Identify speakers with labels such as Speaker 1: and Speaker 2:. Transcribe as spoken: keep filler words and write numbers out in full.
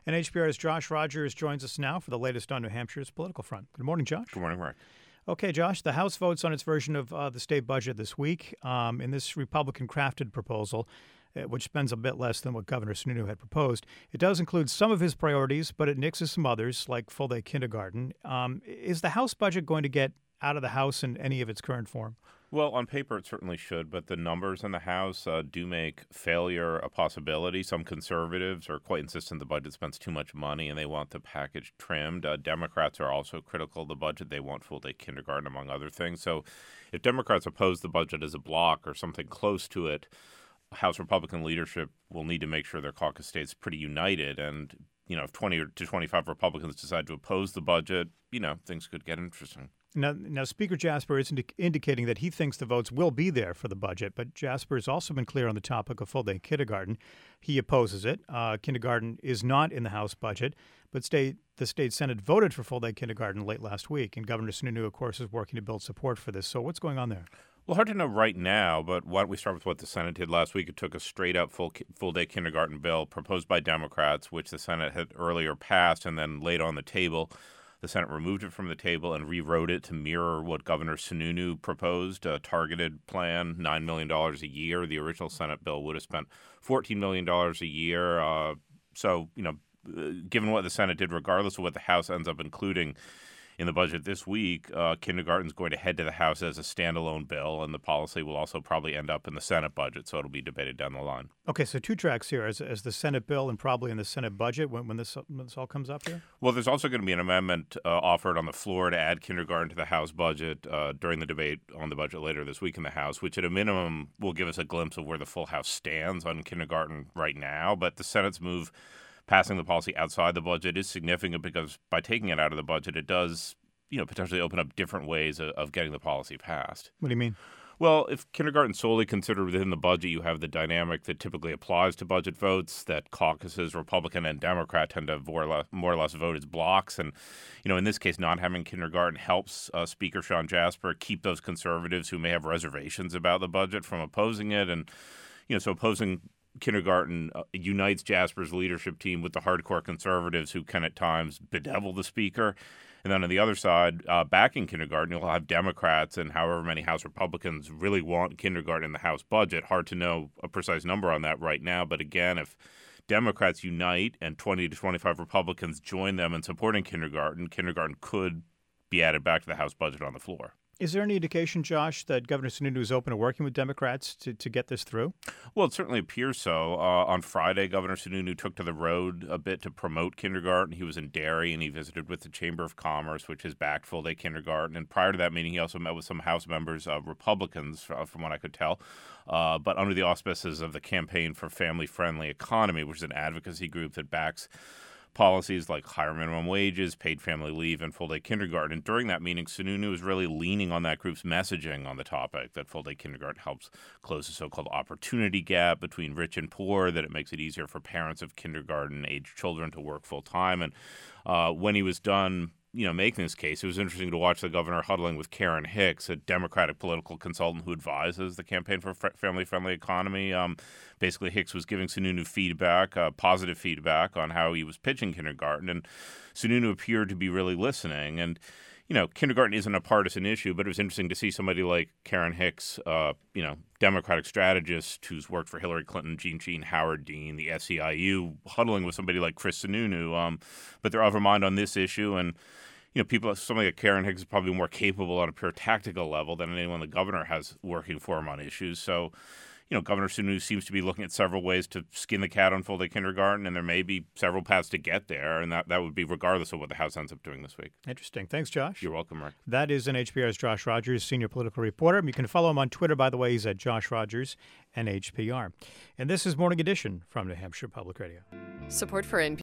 Speaker 1: And H B R's Josh Rogers joins us now for the latest on New Hampshire's political front. Good morning, Josh.
Speaker 2: Good morning, Mark.
Speaker 1: Okay, Josh, the House votes on its version of uh, the state budget this week. Um, in this Republican-crafted proposal, uh, which spends a bit less than what Governor Sununu had proposed, it does include some of his priorities, but it nixes some others, like full-day kindergarten. Um, is the House budget going to get out of the House in any of its current form?
Speaker 2: Well, on paper, it certainly should, but the numbers in the House uh, do make failure a possibility. Some conservatives are quite insistent the budget spends too much money and they want the package trimmed. Uh, Democrats are also critical of the budget. They want full-day kindergarten, among other things. So if Democrats oppose the budget as a block or something close to it, House Republican leadership will need to make sure their caucus stays pretty united. And, you know, if twenty to twenty-five Republicans decide to oppose the budget, you know, things could get interesting.
Speaker 1: Now, now, Speaker Jasper is indi- indicating that he thinks the votes will be there for the budget, but Jasper has also been clear on the topic of full-day kindergarten. He opposes it. Uh, kindergarten is not in the House budget, but state the state Senate voted for full-day kindergarten late last week, and Governor Sununu, of course, is working to build support for this. So what's going on there?
Speaker 2: Well, hard to know right now, but why don't we start with what the Senate did last week? It took a straight-up full, full-day kindergarten bill proposed by Democrats, which the Senate had earlier passed and then laid on the table. The Senate removed it from the table and rewrote it to mirror what Governor Sununu proposed, a targeted plan, nine million dollars a year. The original Senate bill would have spent fourteen million dollars a year. Uh, so, you know, given what the Senate did, regardless of what the House ends up including in the budget this week, uh, kindergarten is going to head to the House as a standalone bill, and the policy will also probably end up in the Senate budget, so it'll be debated down the line.
Speaker 1: Okay, so two tracks here, as, as the Senate bill and probably in the Senate budget when, when, this, when this all comes up here?
Speaker 2: Well, there's also going to be an amendment uh, offered on the floor to add kindergarten to the House budget uh, during the debate on the budget later this week in the House, which at a minimum will give us a glimpse of where the full House stands on kindergarten right now. But the Senate's move passing the policy outside the budget is significant because by taking it out of the budget, it does, you know, potentially open up different ways of, of getting the policy passed.
Speaker 1: What do you mean?
Speaker 2: Well, if kindergarten solely considered within the budget, you have the dynamic that typically applies to budget votes, that caucuses, Republican and Democrat, tend to more or less, more or less vote as blocks. And, you know, in this case, not having kindergarten helps uh, Speaker Sean Jasper keep those conservatives who may have reservations about the budget from opposing it. And, you know, so opposing kindergarten uh, unites Jasper's leadership team with the hardcore conservatives who can at times bedevil the speaker. And then on the other side, uh, backing kindergarten, you'll have Democrats and however many House Republicans really want kindergarten in the House budget. Hard to know a precise number on that right now. But again, if Democrats unite and twenty to twenty-five Republicans join them in supporting kindergarten, kindergarten could be added back to the House budget on the floor.
Speaker 1: Is there any indication, Josh, that Governor Sununu is open to working with Democrats to, to get this through?
Speaker 2: Well, it certainly appears so. Uh, on Friday, Governor Sununu took to the road a bit to promote kindergarten. He was in Derry, and he visited with the Chamber of Commerce, which has backed full-day kindergarten. And prior to that meeting, he also met with some House members, uh, Republicans, uh, from what I could tell, uh, but under the auspices of the Campaign for Family-Friendly Economy, which is an advocacy group that backs policies like higher minimum wages, paid family leave, and full-day kindergarten. And during that meeting, Sununu was really leaning on that group's messaging on the topic, that full-day kindergarten helps close the so-called opportunity gap between rich and poor, that it makes it easier for parents of kindergarten-age children to work full-time. And uh, when he was done, you know, making this case, it was interesting to watch the governor huddling with Karen Hicks, a Democratic political consultant who advises the Campaign for F- Family-Friendly Economy. Um, basically, Hicks was giving Sununu feedback, uh, positive feedback on how he was pitching kindergarten, and Sununu appeared to be really listening. And, you know, kindergarten isn't a partisan issue, but it was interesting to see somebody like Karen Hicks, uh, you know, Democratic strategist who's worked for Hillary Clinton, Jean Jean Howard Dean, the S E I U, huddling with somebody like Chris Sununu. Um, but they're of a mind on this issue, and you know, people, somebody like Karen Hicks is probably more capable on a pure tactical level than anyone the governor has working for him on issues. So, you know, Governor Sununu seems to be looking at several ways to skin the cat on full-day kindergarten, and there may be several paths to get there, and that, that would be regardless of what the House ends up doing this week.
Speaker 1: Interesting. Thanks, Josh.
Speaker 2: You're welcome, Mark.
Speaker 1: That is N H P R's Josh Rogers, senior political reporter. You can follow him on Twitter, by the way. He's at Josh Rogers, N H P R. And this is Morning Edition from New Hampshire Public Radio.
Speaker 3: Support for N P R